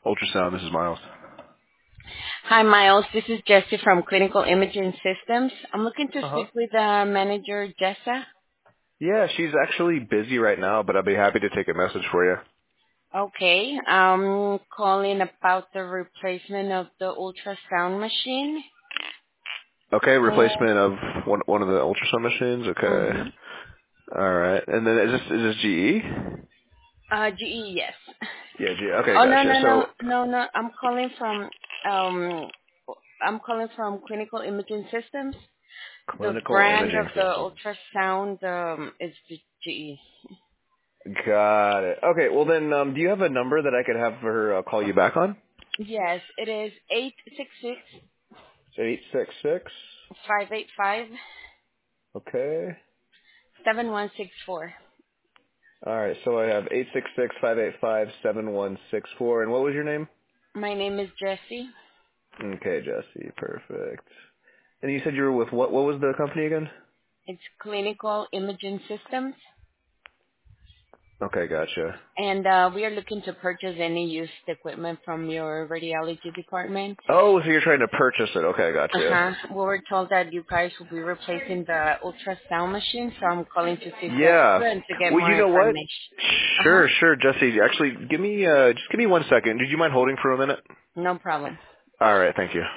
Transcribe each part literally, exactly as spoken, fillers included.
Ultrasound, this is Miles. Hi, Miles. This is Jessie from Clinical Imaging Systems. I'm looking to Uh-huh. speak with uh, manager Jessa. Yeah, she's actually busy right now, but I'll be happy to take a message for you. Okay. I'm calling about the replacement of the ultrasound machine. Okay, Uh, replacement of one one of the ultrasound machines. Okay. mm-hmm. All right. And then is this is this G E? uh, G E, yes. Yeah, G E. Okay, Oh, no, gotcha. no, So no, no, no. I'm calling from, um, I'm calling from Clinical Imaging Systems. The clinical brand of imaging the systems. ultrasound um, is G E. Got it. Okay. Well then, um, do you have a number that I could have her uh, call you back on? Yes, it is eight six six Eight six six. five eight five Okay. seven one six four. All right. So I have eight six six five eight five seven one six four. And what was your name? My name is Jessie. Okay, Jesse. Perfect. And you said you were with what? What was the company again? It's Clinical Imaging Systems, Okay, gotcha. and uh, we are looking to purchase any used equipment from your radiology department. Oh, so you're trying to purchase it. Okay, gotcha. Uh-huh. We were told that you guys will be replacing the ultrasound machine, so I'm calling to see if that's Yeah. true and to get Well, you more know what? information. Uh-huh. Sure, sure, Jesse. Actually, give me uh, just give me one second. Did you mind holding for a minute? No problem. All right, thank you.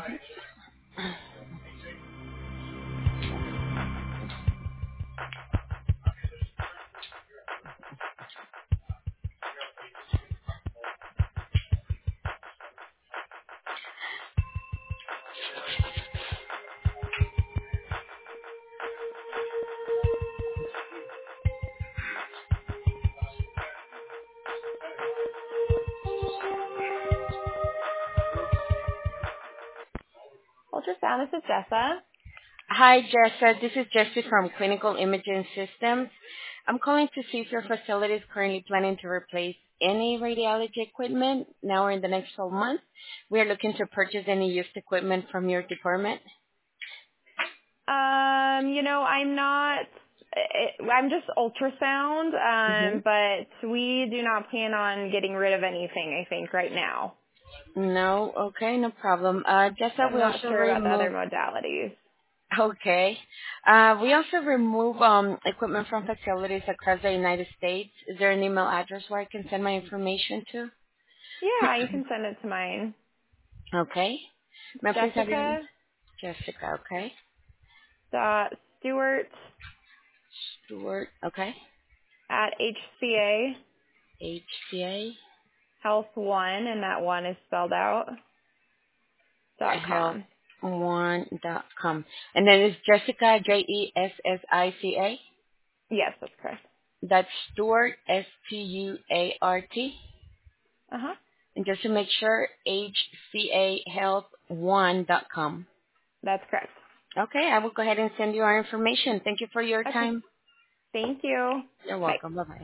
Ultrasound, this is Jessa. Hi, Jessa. This is Jessie from Clinical Imaging Systems. I'm calling to see if your facility is currently planning to replace any radiology equipment now or in the next twelve months. We are looking to purchase any used equipment from your department. Um, you know, I'm not. I- I'm just ultrasound, Mm-hmm. um, but we do not plan on getting rid of anything. I think right now. No, okay, no problem. Uh, Jessa, I'm we not also sure about the other remove, modalities. okay. Uh, we also remove um, equipment from facilities across the United States. Is there an email address where I can send my information to? Yeah, you can send it to mine. Okay. May I please have your name? Jessica Jessica, okay. dot Stewart Stuart, okay. at H C A H C A Health One, and that one is spelled out. dot health com. one dot com. And then it's Jessica, J E S S I C A. Yes, that's correct. That's Stuart, S T U A R T. Uh huh. And just to make sure, H C A health one dot com. That's correct. Okay, I will go ahead and send you our information. Thank you for your Okay. time. Thank you. You're Bye. welcome. Bye-bye.